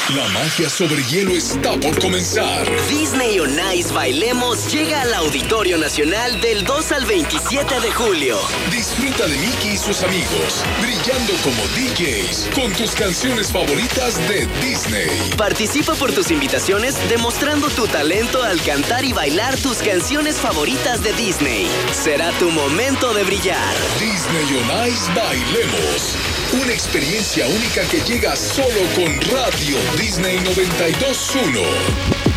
La magia sobre hielo está por comenzar. Disney on Ice Bailemos llega al Auditorio Nacional del 2 al 27 de julio. Disfruta de Mickey y sus amigos, brillando como DJs con tus canciones favoritas de Disney. Participa por tus invitaciones demostrando tu talento al cantar y bailar tus canciones favoritas de Disney. Será tu momento de brillar. Disney on Ice Bailemos. Una experiencia única que llega solo con Radio Disney 92.1.